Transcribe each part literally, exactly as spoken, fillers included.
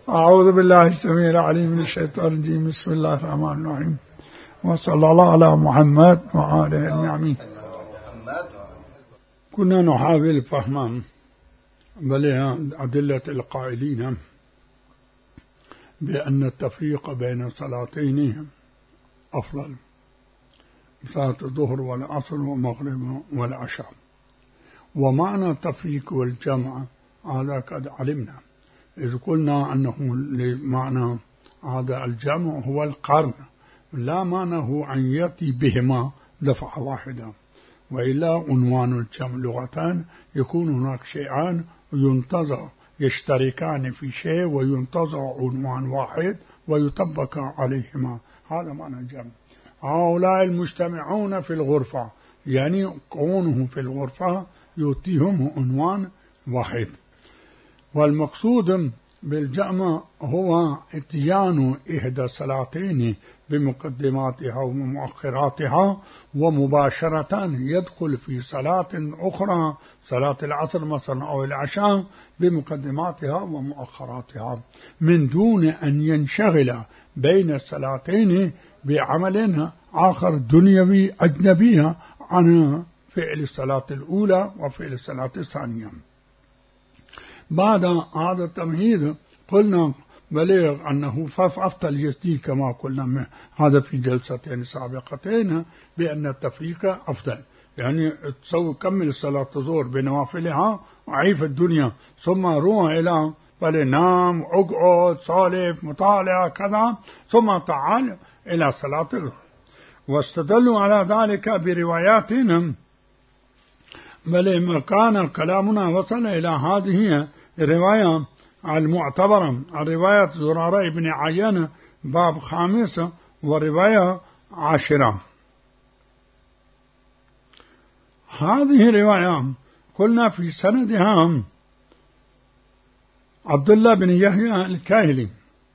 أعوذ بالله السميع العليم من الشيطان الرجيم. بسم الله الرحمن الرحيم، وصلى الله على محمد وعلى النعمين. كنا نحاول فهم بل أدلة القائلين بأن التفريق بين صلاتين أفضل، صلاة الظهر والعصر والمغرب والعشاء. ومعنى التفريق والجمع هذا قد علمنا، إذ قلنا أنه لمعنى هذا الجمع هو القرن، لا معناه أن يأتي بهما دفعة واحدة، وإلا عنوان الجمع لغتان يكون هناك شيئان ينتظر يشتركان في شيء وينتظر عنوان واحد ويطبق عليهما، هذا معنى الجمع. هؤلاء المجتمعون في الغرفة يعني كونهم في الغرفة يؤتيهم عنوان واحد. والمقصود بالجمع هو اتيان إحدى الصلاتين بمقدماتها ومؤخراتها ومباشرة يدخل في صلاة أخرى، صلاة العصر مثلا أو العشاء، بمقدماتها ومؤخراتها، من دون أن ينشغل بين الصلاتين بعمل آخر دنيوي أجنبي عن فعل الصلاة الأولى وفعل الصلاة الثانية. بعد هذا التمهيد قلنا بلغ أنه فأفضل يزدي كما قلنا هذا في جلستين سابقتين بأن التفريق أفضل، يعني تسوي كمل صلاة الظهر بنوافلها وعيف الدنيا ثم روح إلى بل نام اقعد صالف مطالعة كذا ثم تعال إلى صلاة الظهر. واستدلوا على ذلك برواياتهم، بل ما كان كلامنا وصل إلى هذه الرواية المعتبرة، الرواية زرارة بن عيان باب خامس ورواية عاشرة. هذه الرواية قلنا في سندها عبد الله بن يحيى الكاهلي،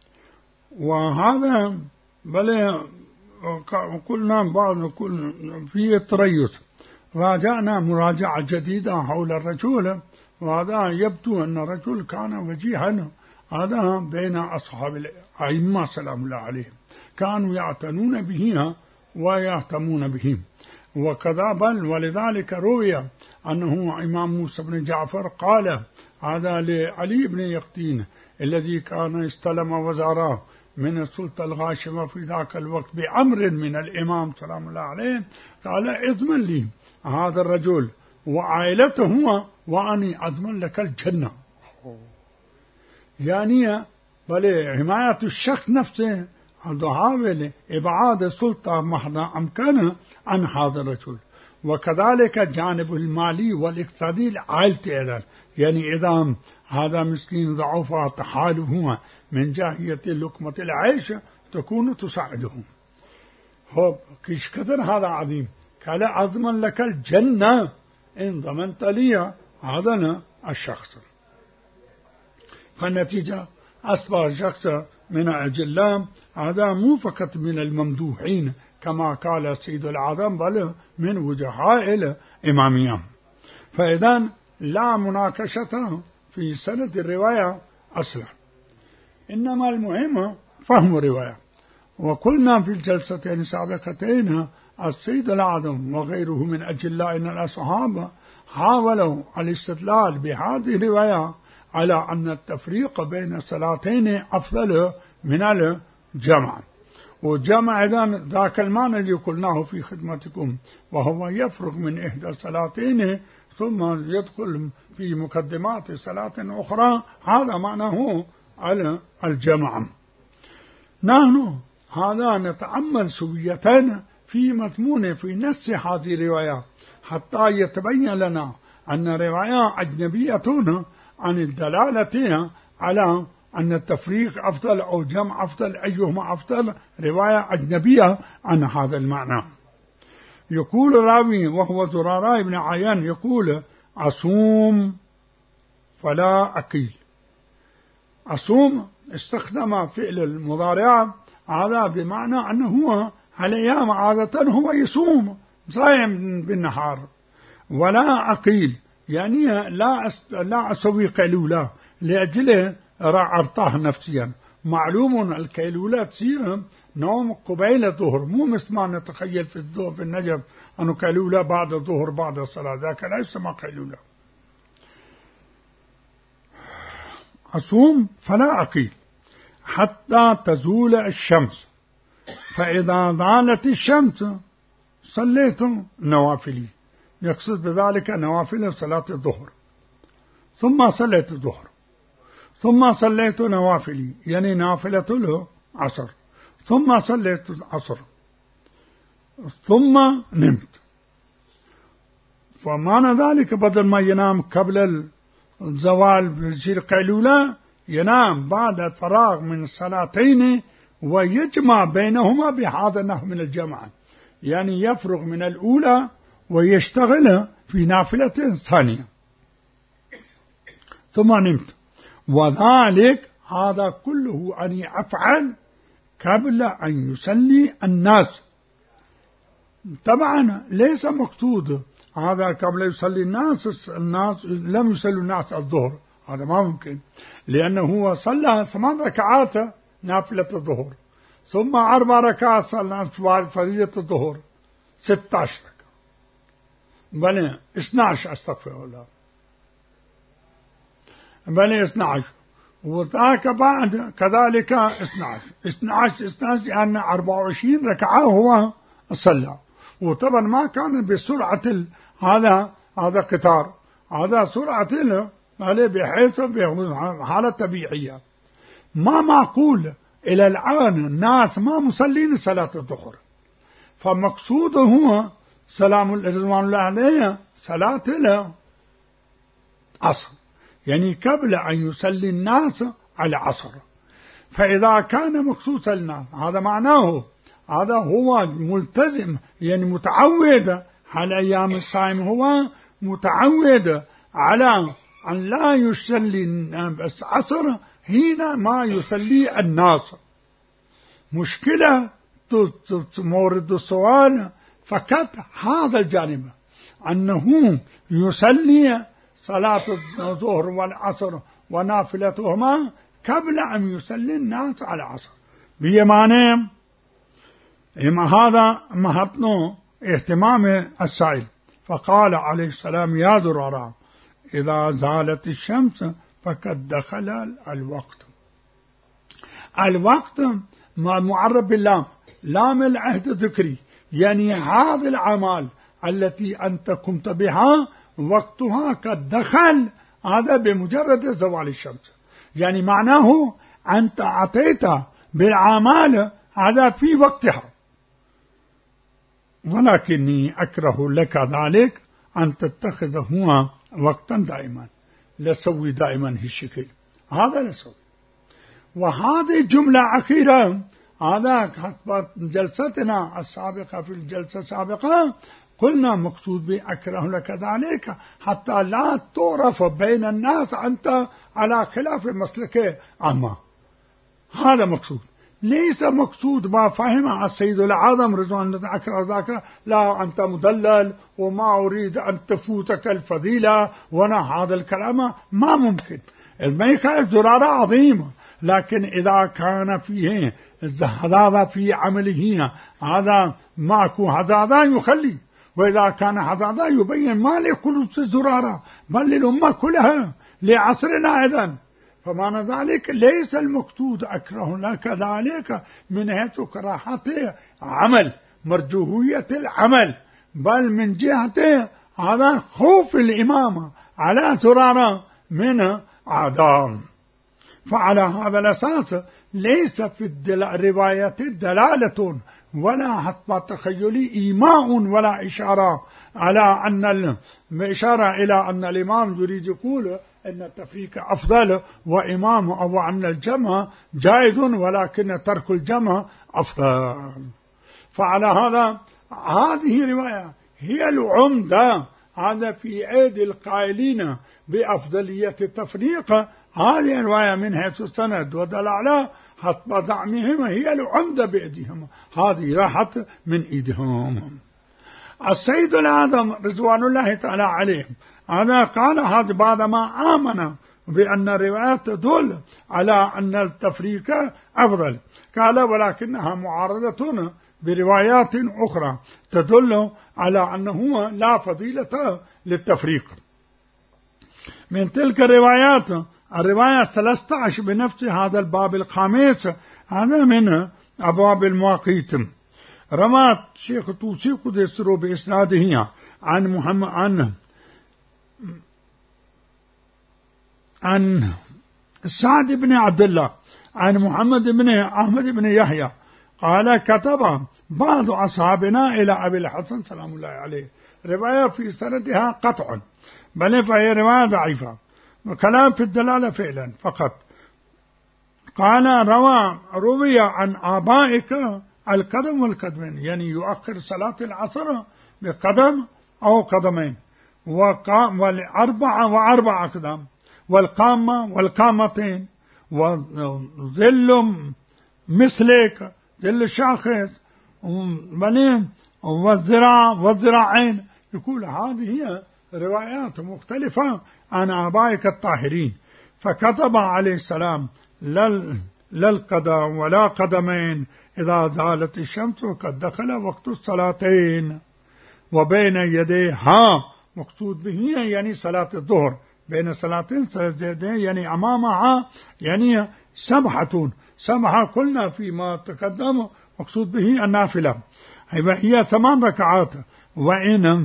وهذا بل قلنا بعض كل في تريث، راجعنا مراجعة جديدة حول الرجل، وهذا يبدو أن الرجل كان وجيها، هذا بين أصحاب الأئمة سلام الله عليهم كانوا يعتنون به ويهتمون به، وكذا بل ولذلك روي أنه إمام موسى بن جعفر قال هذا لعلي بن يقطين الذي كان استلم وزارة من السلطة الغاشمة في ذاك الوقت بأمر من الإمام سلام الله عليه، قال اضمن لي هذا الرجل وعائلته وأني أضمن لك الجنة، يعني بل حماية الشخص نفسه حاول إبعاد السلطة محض أمكانه عن هذا الرجل. وكذلك الجانب المالي والاقتصادي لعائلته أيضا، يعني إذا هذا مسكين ضعف تحالفه من جاهية لقمة العيش تكون تساعدهم. هو كيش كثر هذا عظيم، قال أضمن لك الجنة إن ضمنت لي هذا الشخص. فالنتيجة أصبح الشخص من أجل هذا مو فقط من الممدوحين كما قال سيد العظم، بل من وجهاء الإمامية. فإذا لا مناقشة في سند الرواية أصلا، إنما المهم فهم الرواية. وقلنا في الجلستين السابقتين السيد العظم وغيره من أجلائنا الأصحاب حاولوا الاستدلال بهذه الرواية على أن التفريق بين الصلاتين أفضل من الجمع. والجمع إذن ذاك المعنى الذي قلناه في خدمتكم، وهو يفرق من إحدى الصلاتين ثم يدخل في مقدمات صلاة أخرى، هذا معناه على الجمع. نحن هذا نتأمل سويتين في مضمون في نص هذه الرواية حتى يتبين لنا أن رواية أجنبية عن الدلالة على أن التفريق أفضل أو جمع أفضل، أيهما أفضل، رواية أجنبية عن هذا المعنى. يقول راوي وهو زرارة بن عيان يقول أصوم فلا أكيل. أصوم استخدم فعل المضارع هذا بمعنى أنه الأيام عادة هو يصوم صائم بالنهار، ولا أقيل يعني لا لا أسوي قيلولة لأجل راح أرتاح نفسيا. معلوم الكيلولة تصير نوم قبيل الظهر، مو مثل ما نتخيل في الظهر في النجف أنه كيلولة بعد الظهر بعد الصلاة، ذاك ليس ما كيلولة. أصوم فلا أقيل حتى تزول الشمس، فإذا زالت الشمس صليت نوافلي، يقصد بذلك نوافل صلاة الظهر، ثم صليت الظهر، ثم صليت نوافلي يعني نافلة العصر، ثم صليت العصر، ثم نمت. فمعنى ذلك بدل ما ينام قبل الزوال بيصير قيلولة، ينام بعد الفراغ من الصلاتين ويجمع بينهما بهذا النحو من الجمع، يعني يفرغ من الأولى ويشتغل في نافلة ثانية ثم نمت. وذلك هذا كله أن يفعل قبل أن يصلي الناس. طبعا ليس مقصود هذا قبل يصلي الناس، الناس لم يصلوا الناس الظهر، هذا ما ممكن، لأنه هو صلى ثمان ركعات نافلة الظهر، ثم أربع ركعات صلى فريضة الظهر، ستة عشر ركعة، بل اثنى عشر استغفر الله، بل اثنى عشر، وذاك بعد كذلك اثنى عشر اثنى عشر اثنى عشر لأن أربعة وعشرين ركعة هو صلى، وطبعا ما كان بسرعة هذا هذا قطار، هذا سرعة له بحيث بحالة طبيعية. ما معقول إلى الآن الناس ما مصلين صلاة الظهر، فمقصوده هو سلام رضوان الله عليه صلاة العصر، يعني قبل أن يصلي الناس على العصر. فإذا كان مقصود الناس هذا معناه هذا هو ملتزم، يعني متعود على أيام الصائم، هو متعود على أن لا يصلي العصر حين ما يصلي الناس. مشكلة مورد السؤال فقط هذا الجانب، أنه يصلي صلاة الظهر والعصر ونافلتهما قبل أن يصلي الناس على العصر بيمانهم. إما هذا مهتنو اهتمام السائل، فقال عليه السلام: يا زرارة إذا زالت الشمس فقد دخل الوقت. الوقت معرب باللام، لام العهد الذكري، يعني هذه الأعمال التي أنت قمت بها وقتها قد دخل، هذا بمجرد زوال الشمس، يعني معناه أنت أتيت بالأعمال هذا في وقتها، ولكني أكره لك ذلك أن تتخذه وقتا دائما، لسوي دائما هالشكل، هذا لسوي. وهذه جملة أخيرة، هذا حسب جلستنا السابقة، في الجلسة السابقة قلنا مقصود بأكره لك ذلك حتى لا تعرف بين الناس أنت على خلاف مسلك عامة، هذا مقصود، ليس مقصود ما فهم السيد العظم رضوان الله أكره ذاك، لا أنت مدلل وما أريد أن تفوتك الفضيلة وانا هذا الكلام ما ممكن. الميخاء زرارة عظيمة، لكن إذا كان فيه هذا في عمله هذا ماكو هذا يخلي، وإذا كان هذا يبين ما لكل زرارة بل للأمة كلها لعصرنا إذن. فمعنى ذلك ليس المقصود أكره لك ذلك من حيث كراهة عمل مرجوهية العمل، بل من جهة هذا خوف الإمامة على زرارة من عدم. فعلى هذا الأساس ليس في الرواية دلالة ولا حتى تخيلي إيماء ولا إشارة على أن الإشارة إلى أن الإمام يريد يقول أن التفريق أفضل وإمام، أو أن الجمع جائز ولكن ترك الجمع أفضل. فعلى هذا هذه رواية هي العمدة، هذا في عيد القائلين بأفضلية التفريق، هذه رواية من حيث السند ودلالة حسب دعمهم هي العمدة بأيديهم، هذه راحت من إيدهم. السيد العظم رضوان الله تعالى عليه هذا قال هذا بعدما آمن بأن الروايات تدل على أن التفريق أفضل. قال ولكنها معارضة بروايات أخرى تدل على أنه لا فضيلة للتفريق. من تلك الروايات الرواية ثلاثة عشر بنفس هذا الباب الخامس، هذا من أبواب المواقيت. روى الشيخ طوسي قدس سره بإسناده عن محمد عن عن سعد بن عبد الله عن محمد بن أحمد بن يحيى قال كتب بعض أصحابنا إلى أبي الحسن سلام الله عليه. رواية في سندها قطع، بل فهي رواية ضعيفة وكلام في الدلالة فعلا فقط. قال روى روي عن آبائك القدم والقدمين، يعني يؤخر صلاة العصر بقدم أو قدمين، والأربعة وأربع أقدام، والقامة والقامتين، وظل مثلك ظل الشاخص، والذراع والذراعين. يقول هذه هي روايات مختلفة عن آبائك الطاهرين. فكتب عليه السلام لا القدم ولا قدمين إذا زالت الشمس وقد دخل وقت الصلاتين وبين يديها، مقصود به يعني صلاة الظهر، بين صلاتين يعني أمامها يعني سبحة سبحة قلنا فيما تقدم، مقصود به النافلة، هي ثمان ركعات. وإن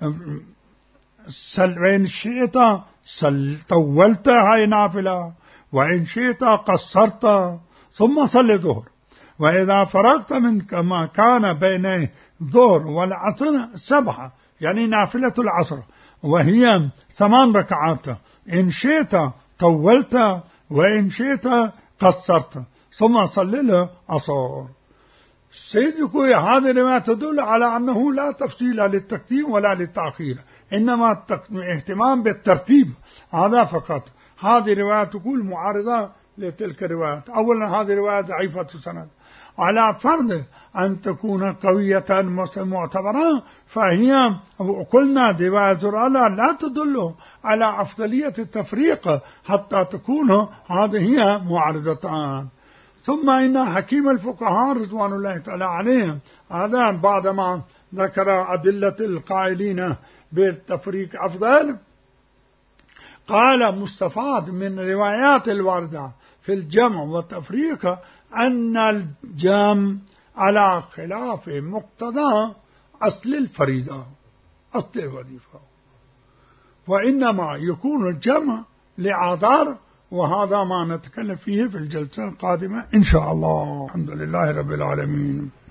وإن شئت طولت هاي نافلة، وإن شئت قصرت ثم صل الظهر. وإذا فرغت من ما كان بين الظهر والعصر سبحة يعني نافلة العصر، وهي ثمان ركعات، إن شئت طولت وإن شئت قصرت ثم صل العصر. السيد يقول هذه الرواية تدل على أنه لا تفصيل للتقديم ولا للتأخير، إنما اهتمام بالترتيب هذا فقط. هذه الرواية تقول معارضة لتلك الروايات. أولا هذه الرواية ضعيفة السند، على فرض أن تكون قوية معتبرة فهي قلنا رواية زرارة لا تدل على أفضلية التفريق حتى تكون هذه هي معارضتان. ثم إن حكيم الفقهاء رضوان الله تعالى عليهم هذا بعدما ذكر أدلة القائلين بالتفريق أفضل قال مستفاد من روايات الواردة في الجمع والتفريق أن الجمع على خلاف مقتضى أصل الفريضة أصل الوظيفة، وإنما يكون الجمع لعذار، وهذا ما نتكلم فيه في الجلسة القادمة إن شاء الله. الحمد لله رب العالمين.